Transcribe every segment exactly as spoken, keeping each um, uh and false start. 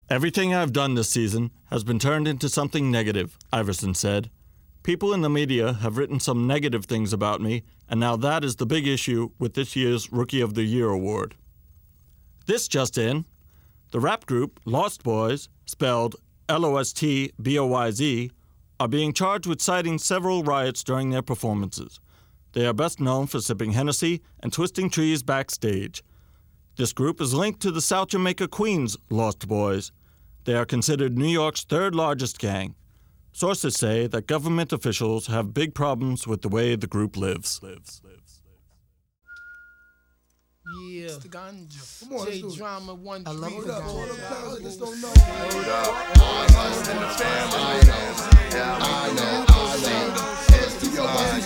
Everything I've done this season has been turned into something negative, Iverson said. People in the media have written some negative things about me, and now that is the big issue with this year's Rookie of the Year award. This just in. The rap group Lost Boys, spelled L O S T B O Y Z, are being charged with citing several riots during their performances. They are best known for sipping Hennessy and twisting trees backstage. This group is linked to the South Jamaica Queens Lost Boys. They are considered New York's third largest gang. Sources say that government officials have big problems with the way the group lives. lives, lives, lives. Yeah. It's the ganja. Come on, J let's do it. Drama one I love three. it. Hold up, hold up, fellas, I just don't know. Hold up, all of us in the family. I know, yeah, I know, I know. It's the fine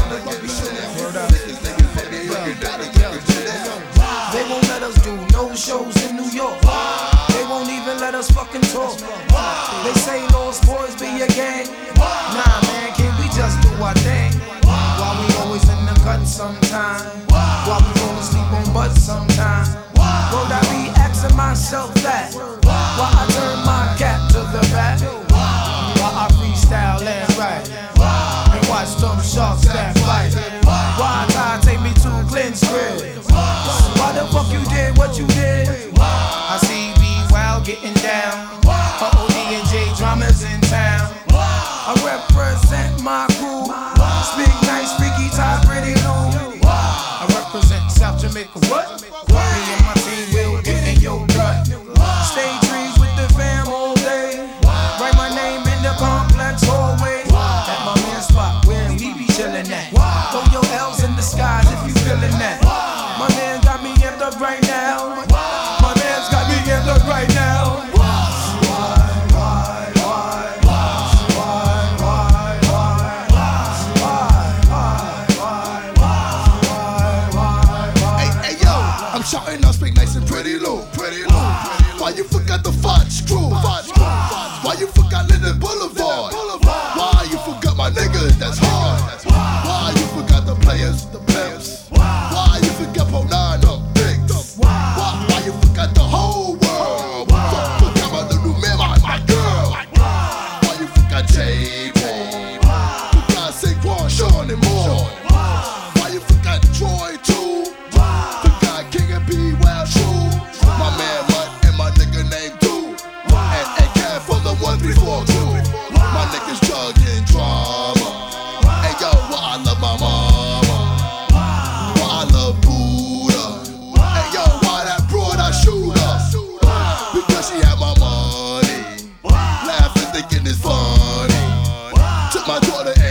They won't let us do no shows in New York. They won't even let us fucking talk. They say Lost Boys be a gang. Nah, man, can we just do our thing? While we always in the cut sometime. While we fall asleep on butts sometime. Won't I be asking myself that? While I turn my cap to the back. While I freestyle and write. And watch some sharks that fight. Why God take me to Clint's crib? Why the fuck you did what you did? I see B Wild getting down. Uh-oh, D and J Drama's in town. I represent my crew. Speak nice, freaky, tie, pretty low. I represent South Jamaica, what? Me and my team will get in your gut. Stay trees with the fam all day. Write my name in the complex hallway. At my man spot where we be chillin' at. Throw your L's in the skies if you feelin' that. My man got me amped up right now. My man's got me amped up right now. Hey, hey, yo, I'm shouting out, speak nice and pretty low, pretty low. Why you forgot the Fudge crew? Why you forgot Linden Boulevard? Why you forgot my niggas? That's hard. Why you forgot the players, the pimps? Why you forgot Ponano, Dicks? Why, why you forgot the whole world? Fuck, forgot my little man, my, my girl. Why you forgot J-Ball? Forgot Saquon, Sean, and more. Why you forgot Troy too? Forgot King and B, well true. My man Mutt and my nigga named Do. And, and Cat for the one three four two. My niggas jugging drama. Hey yo, why I love my mama. Why I love Buddha. Hey yo, why that broad I shoot her? Because she had my money. Laughing, thinking it's funny. Took my daughter